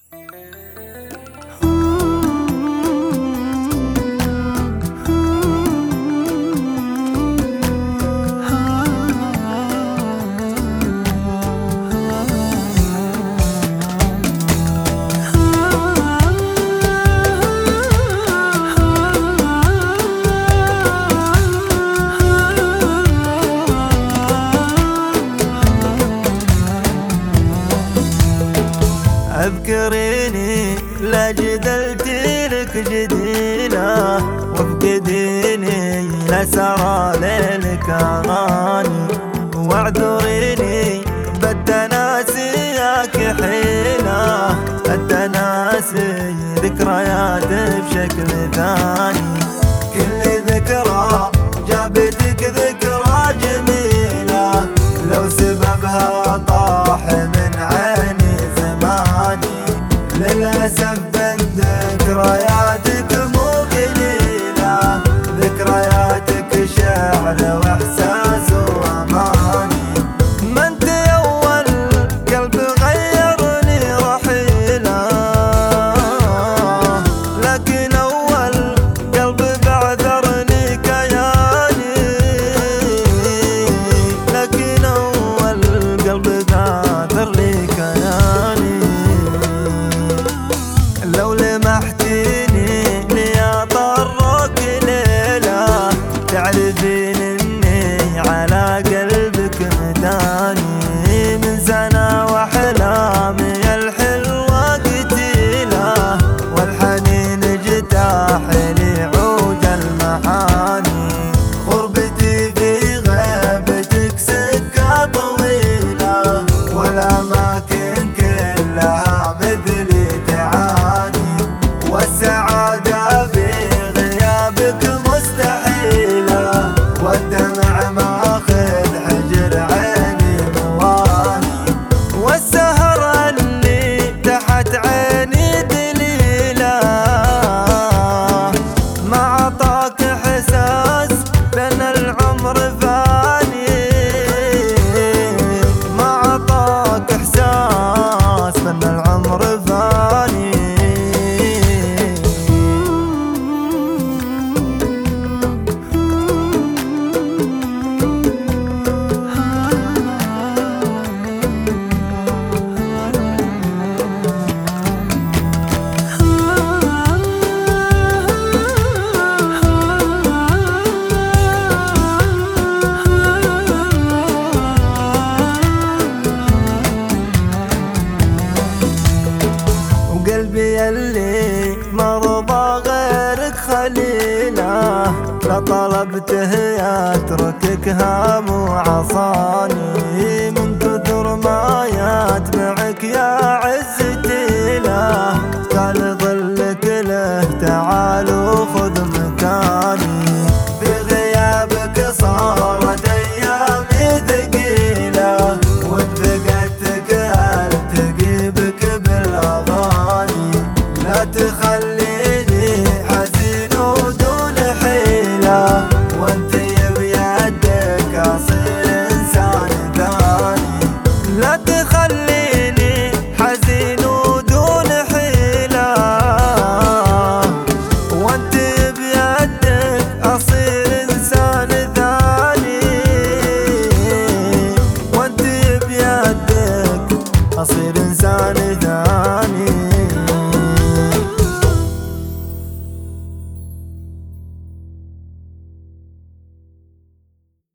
اذكريني لا جدلت لك جديلة، وافقديني لا سرى ليلك اغاني، واعذريني بالتناسي ياك حيلة، التناسي ذكريات بشكل ثاني. كل ذكرى جابتك ذكرى جميلة، لو سببها طاح من عيني زماني، للأسف ذكرياتك مو قليلة، ذكرياتك شعر واحساس واماني. ما انت اول قلب غيرني رحيله، لكن اول قلب بعذرني كياني، لكن اول قلب بعذر لي كياني. لو لمحتيني لي اطرك ليلة، تعرفين اني على قلبك مداني، من سنة واحلامي الحلوة قتيلة، والحنين اجتاح لي عود المحاني. غربتي في غيبتك سكة طويلة، والاماكن كلها مثلي تعاني، والسعادة في غيابك مستحيلة، والدمع ماخذ حجر عيني مواني، والسهر اللي تحت عيني دليلة، ما عطاك احساس بان العمر فاني، ما عطاك احساس بان العمر فاني. وقلبي اللي مرضى غيرك خليله، لطلبته يتركك هام وعصاني، من كثر ما يتبعك يا